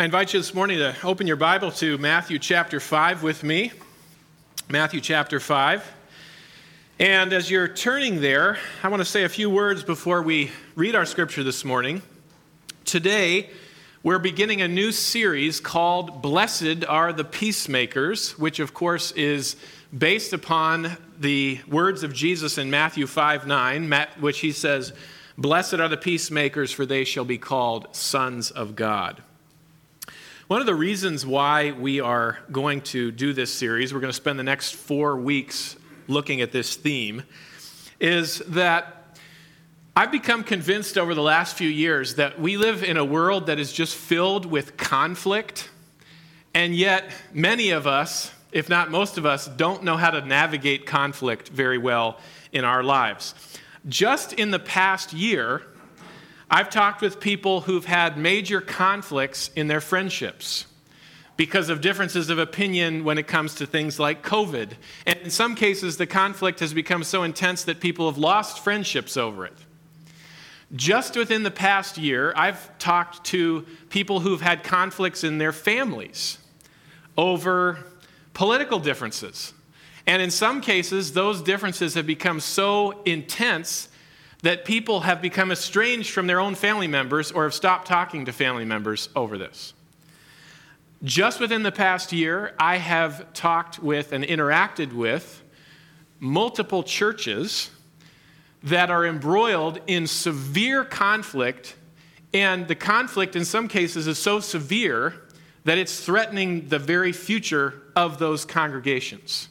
I invite you this morning to open your Bible to Matthew chapter 5 with me. Matthew chapter 5. And as you're turning there, I want to say a few words before we read our scripture this morning. Today, we're beginning a new series called Blessed Are the Peacemakers, which of course is based upon the words of Jesus in Matthew 5:9, which he says, "Blessed are the peacemakers, for they shall be called sons of God." One of the reasons why we are going to do this series, we're going to spend the next 4 weeks looking at this theme, is that I've become convinced over the last few years that we live in a world that is just filled with conflict, and yet many of us, if not most of us, don't know how to navigate conflict very well in our lives. Just in the past year, I've talked with people who've had major conflicts in their friendships because of differences of opinion when it comes to things like COVID. And in some cases, the conflict has become so intense that people have lost friendships over it. Just within the past year, I've talked to people who've had conflicts in their families over political differences. And in some cases, those differences have become so intense that people have become estranged from their own family members or have stopped talking to family members over this. Just within the past year, I have talked with and interacted with multiple churches that are embroiled in severe conflict, and the conflict in some cases is so severe that it's threatening the very future of those congregations.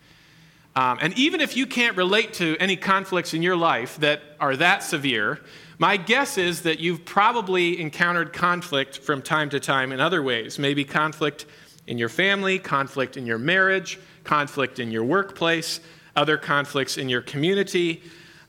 And even if you can't relate to any conflicts in your life that are that severe, my guess is that you've probably encountered conflict from time to time in other ways. Maybe conflict in your family, conflict in your marriage, conflict in your workplace, other conflicts in your community.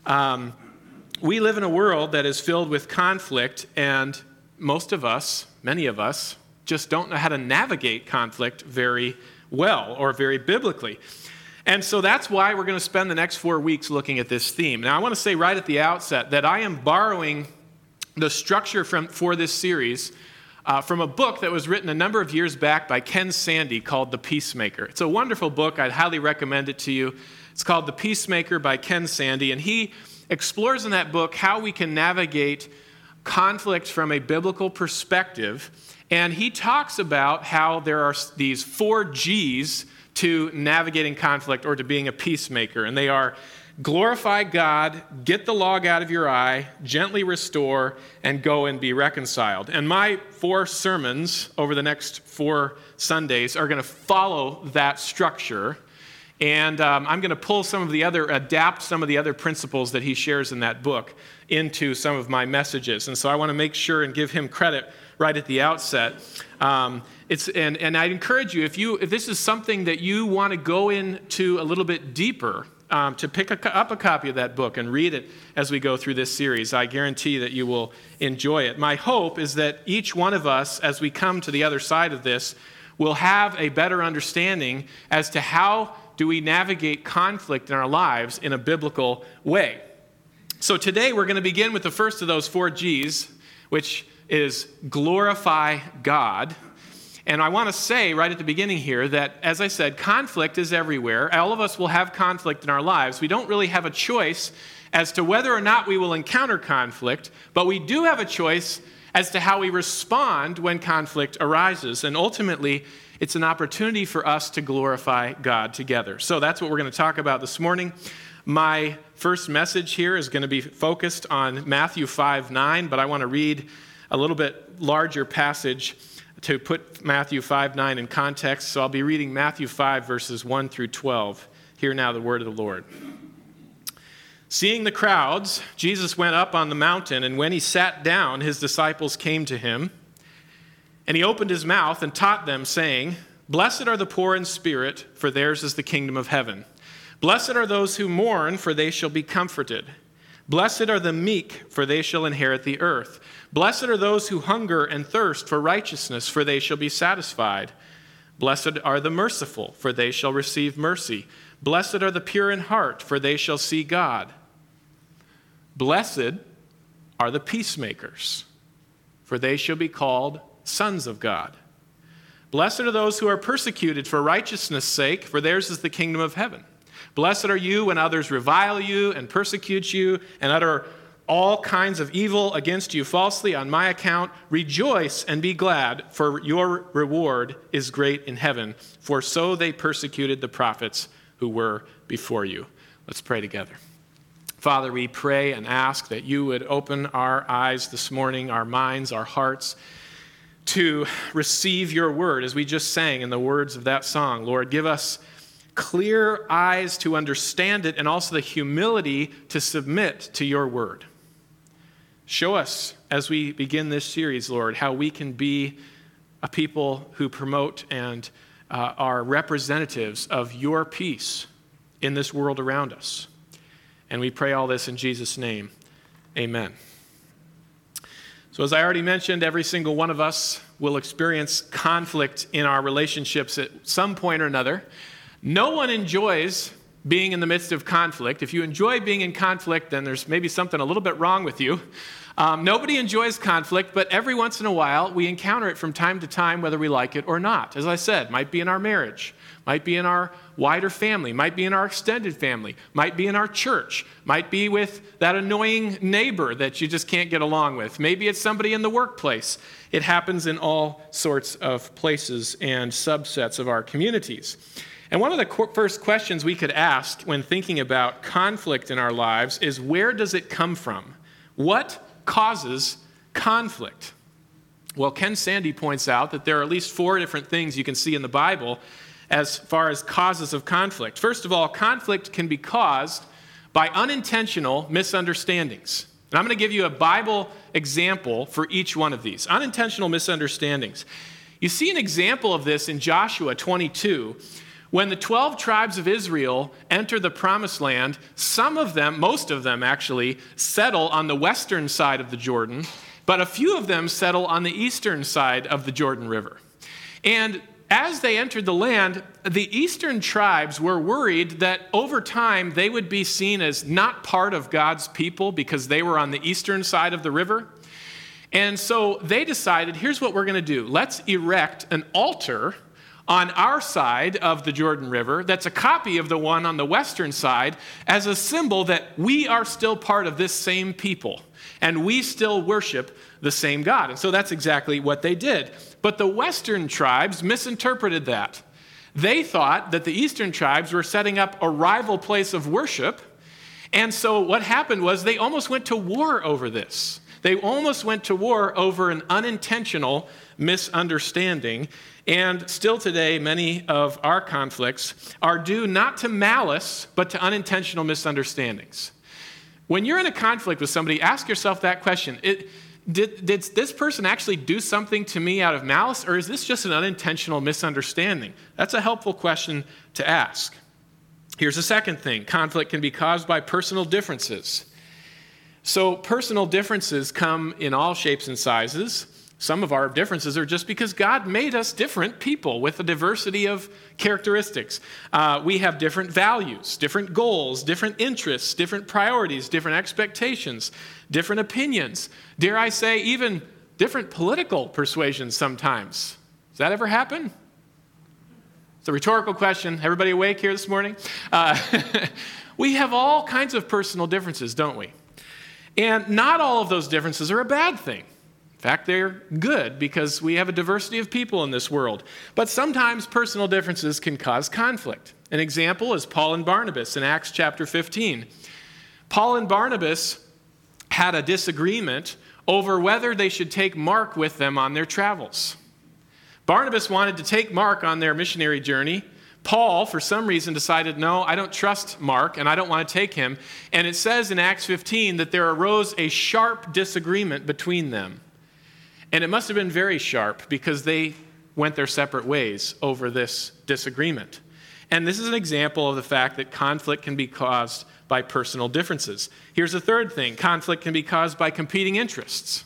We live in a world that is filled with conflict, and most of us, many of us, just don't know how to navigate conflict very well or very biblically. And so that's why we're going to spend the next 4 weeks looking at this theme. Now, I want to say right at the outset that I am borrowing the structure for this series from a book that was written a number of years back by Ken Sande called The Peacemaker. It's a wonderful book. I'd highly recommend it to you. It's called The Peacemaker by Ken Sande, and he explores in that book how we can navigate conflict from a biblical perspective. And he talks about how there are these 4 G's to navigating conflict or to being a peacemaker. And they are glorify God, get the log out of your eye, gently restore, and go and be reconciled. And my 4 sermons over the next 4 Sundays are going to follow that structure. And I'm going to adapt some of the other principles that he shares in that book into some of my messages. And so I want to make sure and give him credit right at the outset. And I'd encourage you, if this is something that you want to go into a little bit deeper, to pick up a copy of that book and read it as we go through this series. I guarantee that you will enjoy it. My hope is that each one of us, as we come to the other side of this, will have a better understanding as to how do we navigate conflict in our lives in a biblical way. So today we're going to begin with the first of those 4 G's, which is glorify God. And I want to say right at the beginning here that, as I said, conflict is everywhere. All of us will have conflict in our lives. We don't really have a choice as to whether or not we will encounter conflict, but we do have a choice as to how we respond when conflict arises. And ultimately, it's an opportunity for us to glorify God together. So that's what we're going to talk about this morning. My first message here is going to be focused on Matthew 5:9, but I want to read a little bit larger passage to put Matthew 5:9 in context. So I'll be reading Matthew 5, verses 1 through 12. Hear now the word of the Lord. Seeing the crowds, Jesus went up on the mountain, and when he sat down, his disciples came to him. And he opened his mouth and taught them, saying, "Blessed are the poor in spirit, for theirs is the kingdom of heaven. Blessed are those who mourn, for they shall be comforted. Blessed are the meek, for they shall inherit the earth. Blessed are those who hunger and thirst for righteousness, for they shall be satisfied. Blessed are the merciful, for they shall receive mercy. Blessed are the pure in heart, for they shall see God. Blessed are the peacemakers, for they shall be called sons of God. Blessed are those who are persecuted for righteousness' sake, for theirs is the kingdom of heaven. Blessed are you when others revile you and persecute you and utter all kinds of evil against you falsely on my account. Rejoice and be glad, for your reward is great in heaven, for so they persecuted the prophets who were before you. Let's pray together. Father, we pray and ask that you would open our eyes this morning, our minds, our hearts, to receive your word, as we just sang in the words of that song. Lord, give us clear eyes to understand it and also the humility to submit to your word. Show us, as we begin this series, Lord, how we can be a people who promote and are representatives of your peace in this world around us. And we pray all this in Jesus' name. Amen. So as I already mentioned, every single one of us will experience conflict in our relationships at some point or another. No one enjoys being in the midst of conflict. If you enjoy being in conflict, then there's maybe something a little bit wrong with you. Nobody enjoys conflict, but every once in a while, we encounter it from time to time, whether we like it or not. As I said, might be in our marriage, might be in our wider family, might be in our extended family, might be in our church, might be with that annoying neighbor that you just can't get along with. Maybe it's somebody in the workplace. It happens in all sorts of places and subsets of our communities. And one of the first questions we could ask when thinking about conflict in our lives is, where does it come from? What causes conflict? Well, Ken Sande points out that there are at least 4 different things you can see in the Bible as far as causes of conflict. First of all, conflict can be caused by unintentional misunderstandings. And I'm going to give you a Bible example for each one of these. Unintentional misunderstandings. You see an example of this in Joshua 22. When the 12 tribes of Israel enter the promised land, some of them, most of them actually, settle on the western side of the Jordan, but a few of them settle on the eastern side of the Jordan River. And as they entered the land, the eastern tribes were worried that over time they would be seen as not part of God's people because they were on the eastern side of the river. And so they decided, here's what we're going to do. Let's erect an altar on our side of the Jordan River that's a copy of the one on the western side as a symbol that we are still part of this same people and we still worship the same God. And so that's exactly what they did. But the western tribes misinterpreted that. They thought that the eastern tribes were setting up a rival place of worship. And so what happened was they almost went to war over this. They almost went to war over an unintentional misunderstanding. And still today, many of our conflicts are due not to malice, but to unintentional misunderstandings. When you're in a conflict with somebody, ask yourself that question. Did this person actually do something to me out of malice, or is this just an unintentional misunderstanding? That's a helpful question to ask. Here's a second thing. Conflict can be caused by personal differences. So personal differences come in all shapes and sizes. Some of our differences are just because God made us different people with a diversity of characteristics. We have different values, different goals, different interests, different priorities, different expectations, different opinions. Dare I say, even different political persuasions sometimes. Does that ever happen? It's a rhetorical question. Everybody awake here this morning? We have all kinds of personal differences, don't we? And not all of those differences are a bad thing. In fact, they're good because we have a diversity of people in this world. But sometimes personal differences can cause conflict. An example is Paul and Barnabas in Acts chapter 15. Paul and Barnabas had a disagreement over whether they should take Mark with them on their travels. Barnabas wanted to take Mark on their missionary journey. Paul, for some reason, decided, no, I don't trust Mark and I don't want to take him. And it says in Acts 15 that there arose a sharp disagreement between them. And it must have been very sharp because they went their separate ways over this disagreement. And this is an example of the fact that conflict can be caused by personal differences. Here's a third thing. Conflict can be caused by competing interests.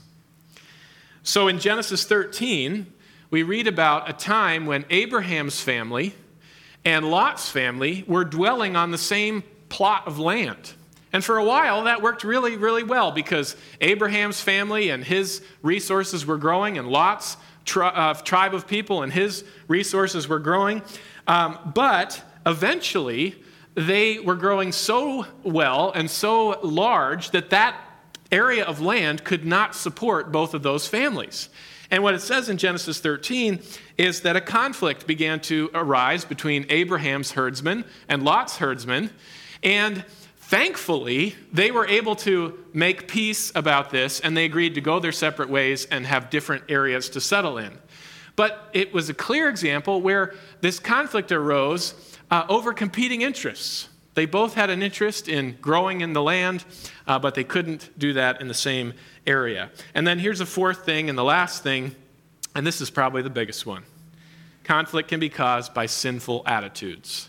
So in Genesis 13, we read about a time when Abraham's family and Lot's family were dwelling on the same plot of land. And for a while, that worked really, really well because Abraham's family and his resources were growing and Lot's tribe of people, and his resources were growing. But eventually, they were growing so well and so large that area of land could not support both of those families. And what it says in Genesis 13 is that a conflict began to arise between Abraham's herdsmen and Lot's herdsmen. And thankfully, they were able to make peace about this, and they agreed to go their separate ways and have different areas to settle in. But it was a clear example where this conflict arose over competing interests. They both had an interest in growing in the land, but they couldn't do that in the same area. And then here's a fourth thing and the last thing, and this is probably the biggest one. Conflict can be caused by sinful attitudes.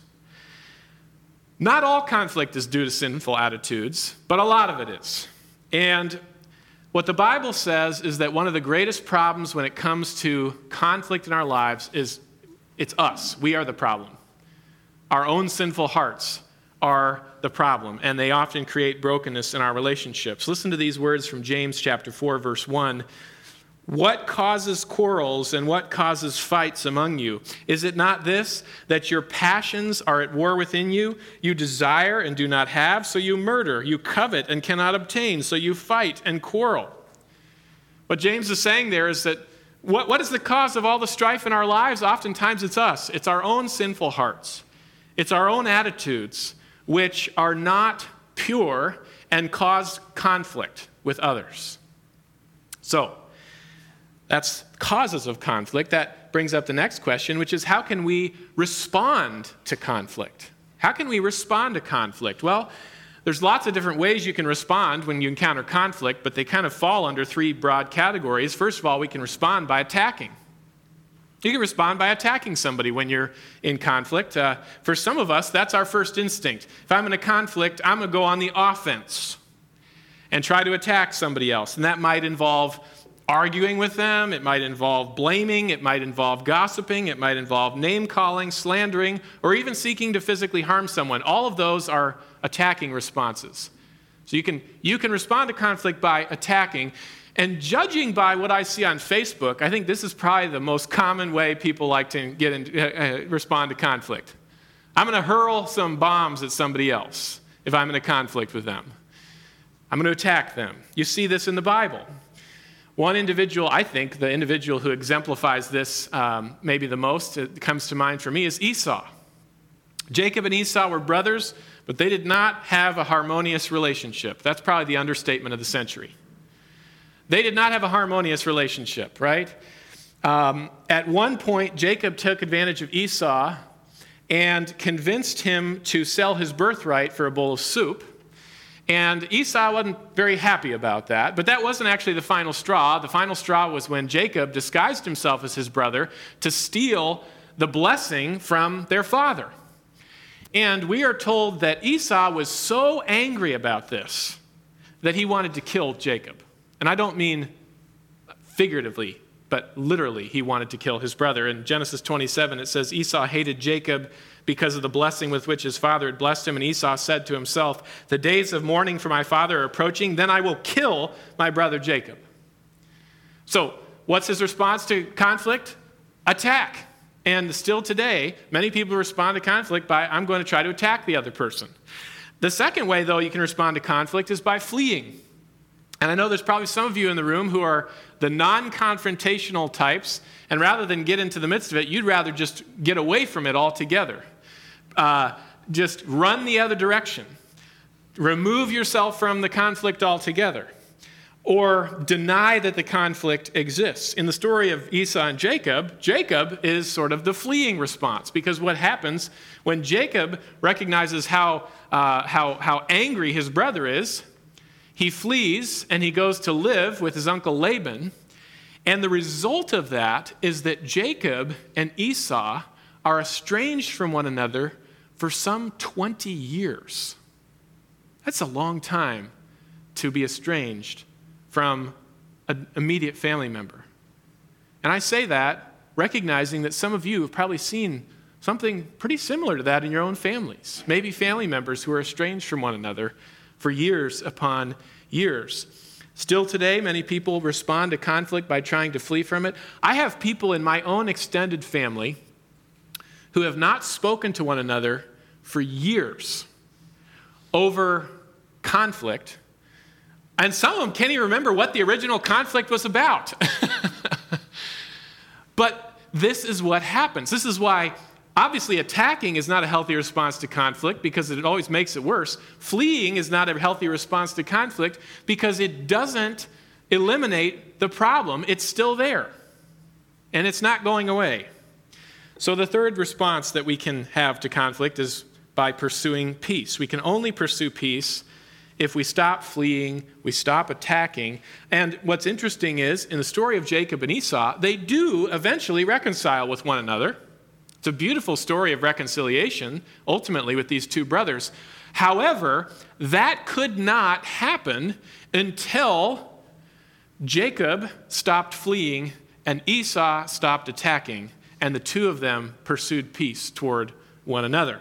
Not all conflict is due to sinful attitudes, but a lot of it is. And what the Bible says is that one of the greatest problems when it comes to conflict in our lives is it's us. We are the problem. Our own sinful hearts are the problem, and they often create brokenness in our relationships. Listen to these words from James chapter 4, verse 1. What causes quarrels and what causes fights among you? Is it not this, that your passions are at war within you? You desire and do not have, so you murder. You covet and cannot obtain, so you fight and quarrel. What James is saying there is that what is the cause of all the strife in our lives? Oftentimes it's us. It's our own sinful hearts. It's our own attitudes which are not pure and cause conflict with others. So, that's causes of conflict. That brings up the next question, which is how can we respond to conflict? How can we respond to conflict? Well, there's lots of different ways you can respond when you encounter conflict, but they kind of fall under three broad categories. First of all, we can respond by attacking. You can respond by attacking somebody when you're in conflict. For some of us, that's our first instinct. If I'm in a conflict, I'm going to go on the offense and try to attack somebody else. And that might involve arguing with them. It might involve blaming. It might involve gossiping. It might involve name-calling, slandering, or even seeking to physically harm someone. All of those are attacking responses. So you can respond to conflict by attacking. And judging by what I see on Facebook, I think this is probably the most common way people like to respond to conflict. I'm going to hurl some bombs at somebody else if I'm in a conflict with them. I'm going to attack them. You see this in the Bible. One individual, I think, the individual who exemplifies this maybe the most, it comes to mind for me, is Esau. Jacob and Esau were brothers, but they did not have a harmonious relationship. That's probably the understatement of the century. They did not have a harmonious relationship, right? At one point, Jacob took advantage of Esau and convinced him to sell his birthright for a bowl of soup. And Esau wasn't very happy about that, but that wasn't actually the final straw. The final straw was when Jacob disguised himself as his brother to steal the blessing from their father. And we are told that Esau was so angry about this that he wanted to kill Jacob. And I don't mean figuratively, but literally he wanted to kill his brother. In Genesis 27, it says, Esau hated Jacob because of the blessing with which his father had blessed him. And Esau said to himself, the days of mourning for my father are approaching, then I will kill my brother Jacob. So what's his response to conflict? Attack. And still today, many people respond to conflict by, I'm going to try to attack the other person. The second way, though, you can respond to conflict is by fleeing. And I know there's probably some of you in the room who are the non-confrontational types, and rather than get into the midst of it, you'd rather just get away from it altogether. Just run the other direction. Remove yourself from the conflict altogether. Or deny that the conflict exists. In the story of Esau and Jacob, Jacob is sort of the fleeing response, because what happens when Jacob recognizes how angry his brother is, he flees and he goes to live with his uncle Laban. And the result of that is that Jacob and Esau are estranged from one another for some 20 years. That's a long time to be estranged from an immediate family member. And I say that recognizing that some of you have probably seen something pretty similar to that in your own families. Maybe family members who are estranged from one another for years upon years. Still today, many people respond to conflict by trying to flee from it. I have people in my own extended family who have not spoken to one another for years over conflict, and some of them can't even remember what the original conflict was about. But this is what happens. This is why, obviously, attacking is not a healthy response to conflict because it always makes it worse. Fleeing is not a healthy response to conflict because it doesn't eliminate the problem. It's still there, and it's not going away. So the third response that we can have to conflict is by pursuing peace. We can only pursue peace if we stop fleeing, we stop attacking. And what's interesting is, in the story of Jacob and Esau, they do eventually reconcile with one another. It's a beautiful story of reconciliation, ultimately, with these two brothers. However, that could not happen until Jacob stopped fleeing and Esau stopped attacking, and the two of them pursued peace toward one another.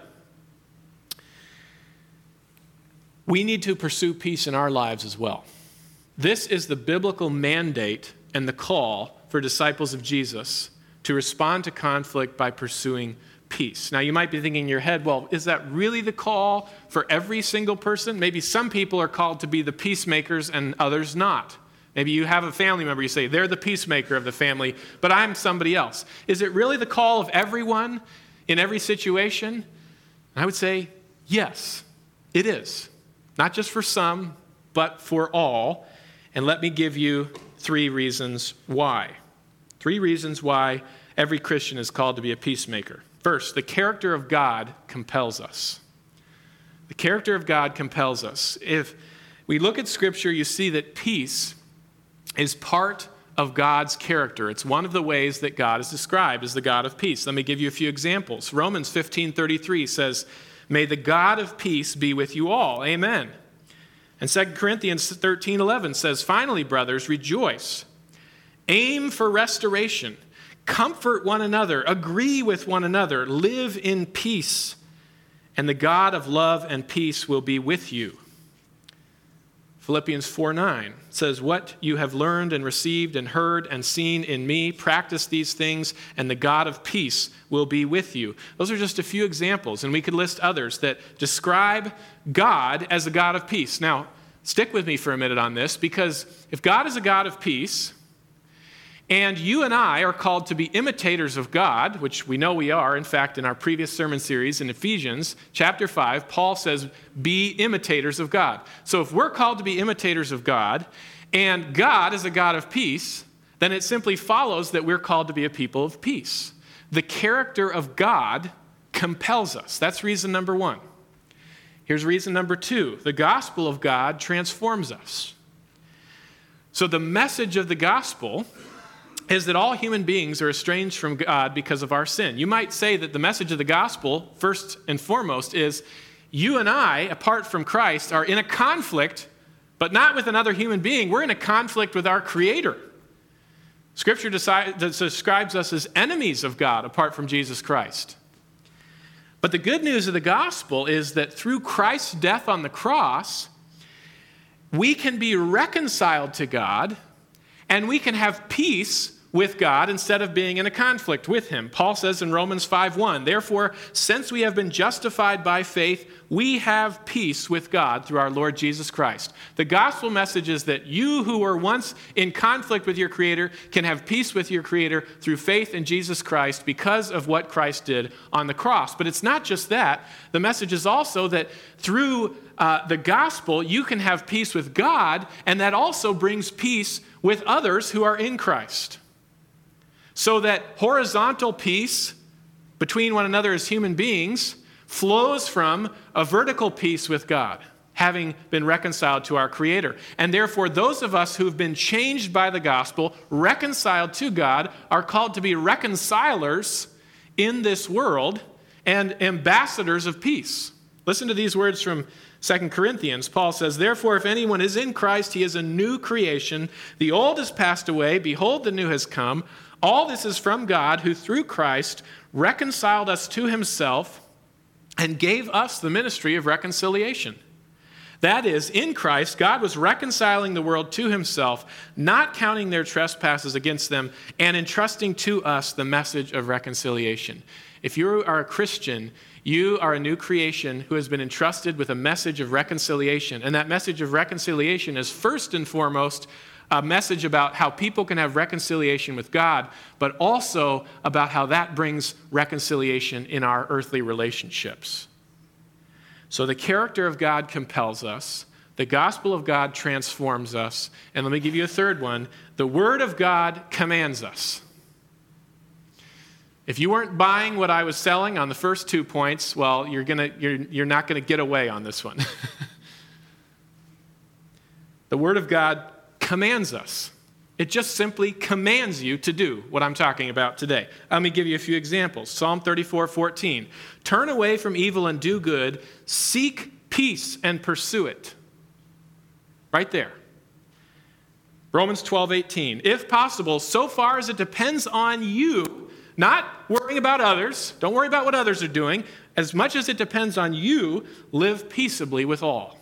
We need to pursue peace in our lives as well. This is the biblical mandate and the call for disciples of Jesus to respond to conflict by pursuing peace. Now, you might be thinking in your head, well, is that really the call for every single person? Maybe some people are called to be the peacemakers and others not. Maybe you have a family member, you say, they're the peacemaker of the family, but I'm somebody else. Is it really the call of everyone in every situation? I would say, yes, it is. Not just for some, but for all. And let me give you 3 reasons why. 3 reasons why every Christian is called to be a peacemaker. First, the character of God compels us. The character of God compels us. If we look at Scripture, you see that peace is part of God's character. It's one of the ways that God is described as the God of peace. Let me give you a few examples. Romans 15:33 says, "May the God of peace be with you all." Amen. And 2 Corinthians 13:11 says, "Finally, brothers, rejoice. Aim for restoration. Comfort one another. Agree with one another. Live in peace. And the God of love and peace will be with you." Philippians 4:9 says, "What you have learned and received and heard and seen in me, practice these things, and the God of peace will be with you." Those are just a few examples, and we could list others that describe God as a God of peace. Now, stick with me for a minute on this, because if God is a God of peace, and you and I are called to be imitators of God, which we know we are. In fact, in our previous sermon series in Ephesians chapter 5, Paul says, be imitators of God. So if we're called to be imitators of God, and God is a God of peace, then it simply follows that we're called to be a people of peace. The character of God compels us. That's reason number 1. Here's reason number 2. The gospel of God transforms us. So the message of the gospel is that all human beings are estranged from God because of our sin. You might say that the message of the gospel, first and foremost, is you and I, apart from Christ, are in a conflict, but not with another human being. We're in a conflict with our Creator. Scripture describes us as enemies of God apart from Jesus Christ. But the good news of the gospel is that through Christ's death on the cross, we can be reconciled to God, and we can have peace with God instead of being in a conflict with Him. Paul says in Romans 5:1, "Therefore, since we have been justified by faith, we have peace with God through our Lord Jesus Christ." The gospel message is that you who were once in conflict with your Creator can have peace with your Creator through faith in Jesus Christ because of what Christ did on the cross. But it's not just that. The message is also that through the gospel, you can have peace with God, and that also brings peace with others who are in Christ. So that horizontal peace between one another as human beings flows from a vertical peace with God, having been reconciled to our Creator. And therefore, those of us who've been changed by the gospel, reconciled to God, are called to be reconcilers in this world and ambassadors of peace. Listen to these words from 2 Corinthians. Paul says, "Therefore, if anyone is in Christ, he is a new creation. The old has passed away. Behold, the new has come. All this is from God, who through Christ reconciled us to himself and gave us the ministry of reconciliation." That is, in Christ, God was reconciling the world to himself, not counting their trespasses against them, and entrusting to us the message of reconciliation. If you are a Christian, you are a new creation who has been entrusted with a message of reconciliation. And that message of reconciliation is first and foremost a message about how people can have reconciliation with God, but also about how that brings reconciliation in our earthly relationships. So the character of God compels us. The gospel of God transforms us. And let me give you a third one. The word of God commands us. If you weren't buying what I was selling on the first 2 points, well, you're not going to get away on this one. The word of God commands us. It just simply commands you to do what I'm talking about today. Let me give you a few examples. Psalm 34:14. Turn away from evil and do good. Seek peace and pursue it. Right there. Romans 12:18. If possible, so far as it depends on you, not worrying about others. Don't worry about what others are doing. As much as it depends on you, live peaceably with all.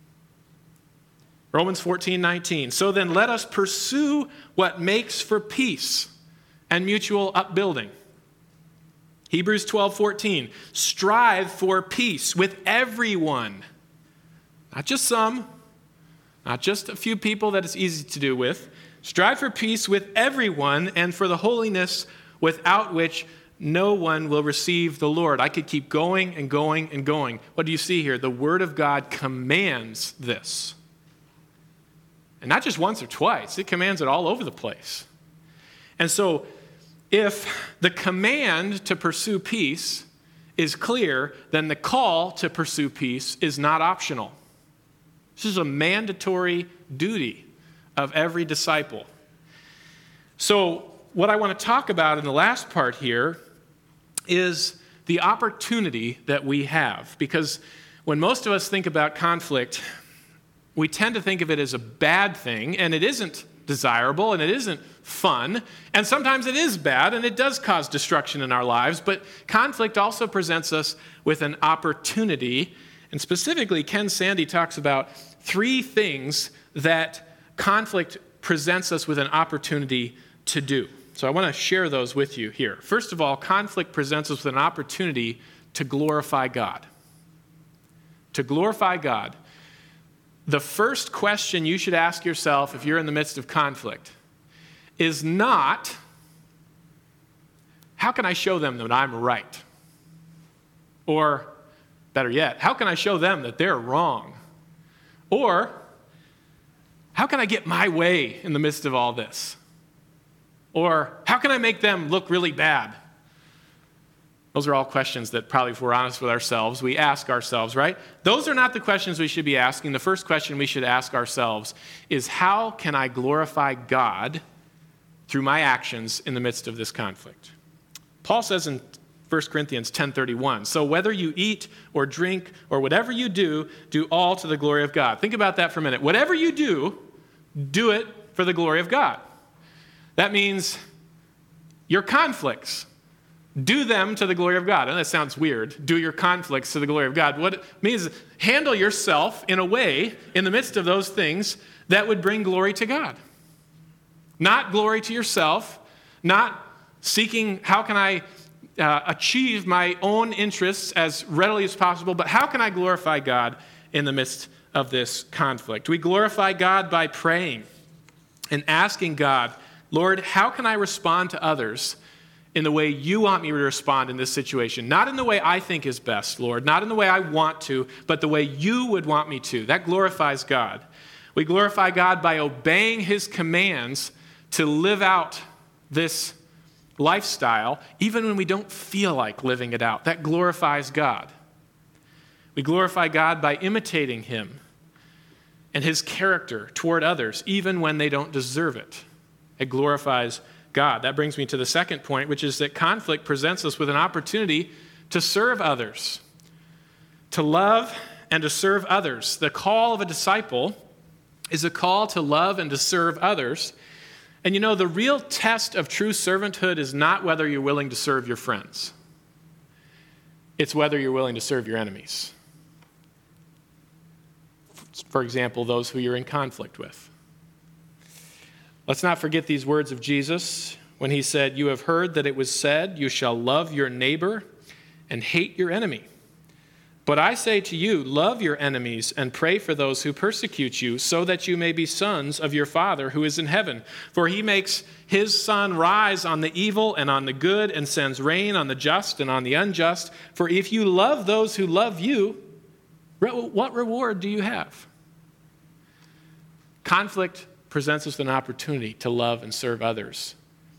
Romans 14:19. So then let us pursue what makes for peace and mutual upbuilding. Hebrews 12:14. Strive for peace with everyone. Not just some, not just a few people that it's easy to do with. Strive for peace with everyone and for the holiness without which no one will receive the Lord. I could keep going and going and going. What do you see here? The Word of God commands this. And not just once or twice. It commands it all over the place. And so if the command to pursue peace is clear, then the call to pursue peace is not optional. This is a mandatory duty of every disciple. So what I want to talk about in the last part here is the opportunity that we have. Because when most of us think about conflict, we tend to think of it as a bad thing, and it isn't desirable, and it isn't fun, and sometimes it is bad, and it does cause destruction in our lives, but conflict also presents us with an opportunity, and specifically, Ken Sande talks about 3 things that conflict presents us with an opportunity to do. So I want to share those with you here. First of all, conflict presents us with an opportunity to glorify God. To glorify God. The first question you should ask yourself if you're in the midst of conflict is not, how can I show them that I'm right? Or, better yet, how can I show them that they're wrong? Or, how can I get my way in the midst of all this? Or, how can I make them look really bad? Those are all questions that probably, if we're honest with ourselves, we ask ourselves, right? Those are not the questions we should be asking. The first question we should ask ourselves is, how can I glorify God through my actions in the midst of this conflict? Paul says in 1 Corinthians 10:31, so whether you eat or drink or whatever you do, do all to the glory of God. Think about that for a minute. Whatever you do it for the glory of God. That means your conflicts, do them to the glory of God. And that sounds weird. Do your conflicts to the glory of God. What it means is handle yourself in a way, in the midst of those things, that would bring glory to God. Not glory to yourself, not seeking how can I achieve my own interests as readily as possible, but how can I glorify God in the midst of this conflict? We glorify God by praying and asking God, Lord, how can I respond to others in the way you want me to respond in this situation? Not in the way I think is best, Lord, not in the way I want to, but the way you would want me to. That glorifies God. We glorify God by obeying his commands to live out this lifestyle, even when we don't feel like living it out. That glorifies God. We glorify God by imitating him and his character toward others, even when they don't deserve it. It glorifies God. That brings me to the second point, which is that conflict presents us with an opportunity to serve others, to love and to serve others. The call of a disciple is a call to love and to serve others. And you know, the real test of true servanthood is not whether you're willing to serve your friends. It's whether you're willing to serve your enemies. For example, those who you're in conflict with. Let's not forget these words of Jesus when he said, "You have heard that it was said, 'You shall love your neighbor and hate your enemy.' But I say to you, love your enemies and pray for those who persecute you, so that you may be sons of your Father who is in heaven. For he makes his sun rise on the evil and on the good, and sends rain on the just and on the unjust. For if you love those who love you, what reward do you have?" Conflict presents us with an opportunity to love and serve others.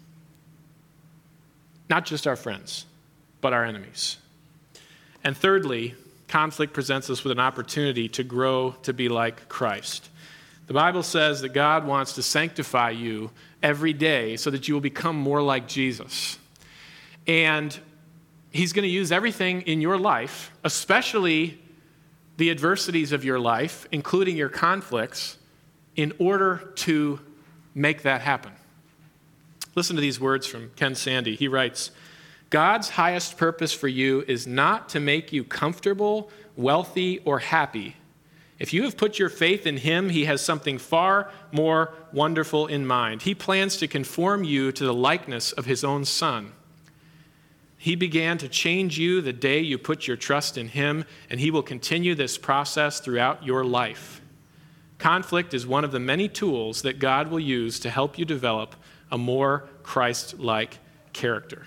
Not just our friends, but our enemies. And thirdly, conflict presents us with an opportunity to grow to be like Christ. The Bible says that God wants to sanctify you every day so that you will become more like Jesus. And he's going to use everything in your life, especially the adversities of your life, including your conflicts, in order to make that happen. Listen to these words from Ken Sande. He writes, "God's highest purpose for you is not to make you comfortable, wealthy, or happy. If you have put your faith in him, he has something far more wonderful in mind. He plans to conform you to the likeness of his own Son. He began to change you the day you put your trust in him, and he will continue this process throughout your life. Conflict is one of the many tools that God will use to help you develop a more Christ-like character."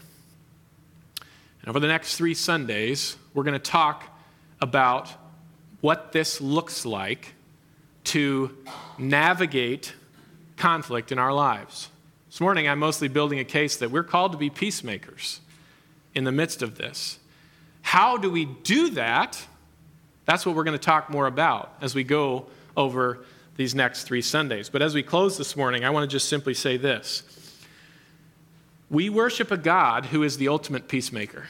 And over the next 3 Sundays, we're going to talk about what this looks like to navigate conflict in our lives. This morning, I'm mostly building a case that we're called to be peacemakers in the midst of this. How do we do that? That's what we're going to talk more about as we go over these next 3 Sundays. But as we close this morning, I want to just simply say this. We worship a God who is the ultimate peacemaker.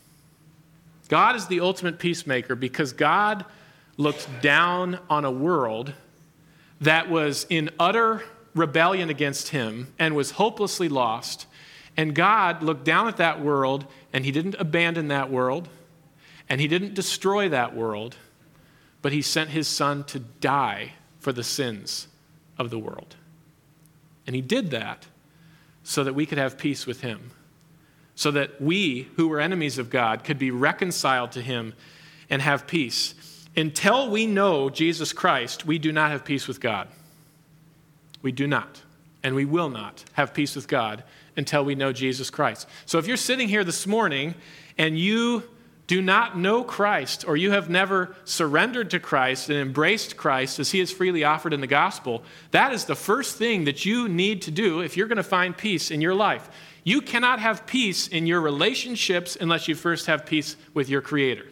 God is the ultimate peacemaker because God looked down on a world that was in utter rebellion against him and was hopelessly lost. And God looked down at that world, and he didn't abandon that world, and he didn't destroy that world, but he sent his Son to die for the sins of the world. And he did that so that we could have peace with him, so that we, who were enemies of God, could be reconciled to him and have peace. Until we know Jesus Christ, we do not have peace with God. We do not, and we will not have peace with God until we know Jesus Christ. So if you're sitting here this morning and you do not know Christ, or you have never surrendered to Christ and embraced Christ as he is freely offered in the gospel, that is the first thing that you need to do if you're going to find peace in your life. You cannot have peace in your relationships unless you first have peace with your Creator.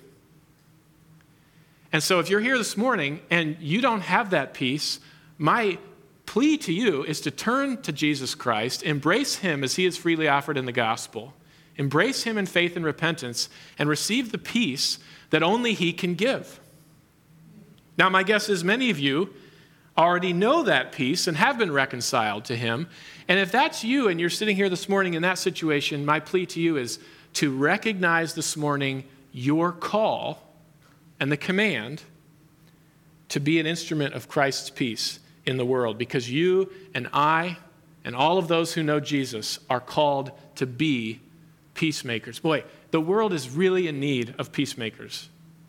And so if you're here this morning and you don't have that peace, my plea to you is to turn to Jesus Christ, embrace him as he is freely offered in the gospel, embrace him in faith and repentance, and receive the peace that only he can give. Now, my guess is many of you already know that peace and have been reconciled to him. And if that's you and you're sitting here this morning in that situation, my plea to you is to recognize this morning your call and the command to be an instrument of Christ's peace in the world, because you and I and all of those who know Jesus are called to be peacemakers. Boy, the world is really in need of peacemakers.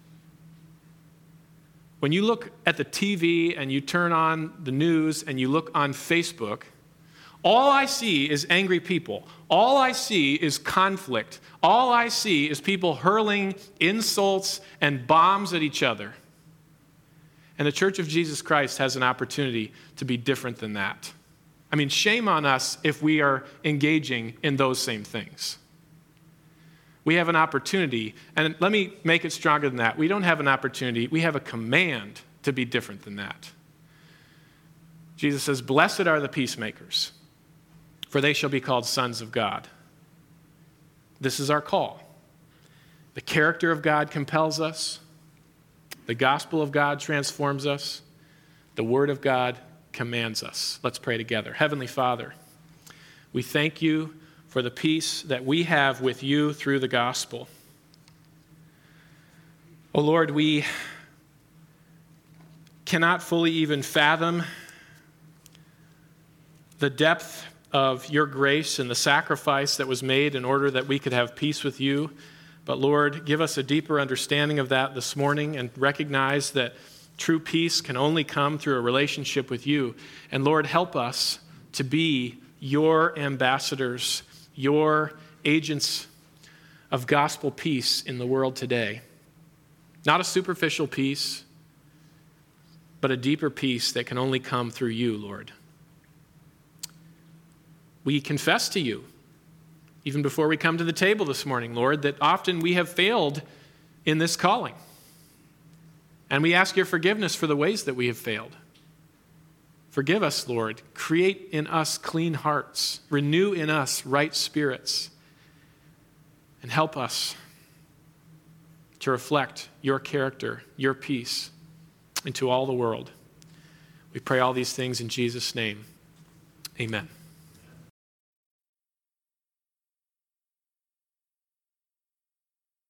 When you look at the TV and you turn on the news and you look on Facebook, all I see is angry people. All I see is conflict. All I see is people hurling insults and bombs at each other. And the Church of Jesus Christ has an opportunity to be different than that. I mean, shame on us if we are engaging in those same things. We have an opportunity, and let me make it stronger than that. We don't have an opportunity, we have a command to be different than that. Jesus says, "Blessed are the peacemakers, for they shall be called sons of God." This is our call. The character of God compels us. The gospel of God transforms us. The word of God commands us. Let's pray together. Heavenly Father, we thank you for the peace that we have with you through the gospel. Oh Lord, we cannot fully even fathom the depth of your grace and the sacrifice that was made in order that we could have peace with you. But Lord, give us a deeper understanding of that this morning and recognize that true peace can only come through a relationship with you. And Lord, help us to be your ambassadors, your agents of gospel peace in the world today. Not a superficial peace, but a deeper peace that can only come through you, Lord. We confess to you, even before we come to the table this morning, Lord, that often we have failed in this calling. And we ask your forgiveness for the ways that we have failed. Forgive us, Lord. Create in us clean hearts. Renew in us right spirits. And help us to reflect your character, your peace into all the world. We pray all these things in Jesus' name. Amen.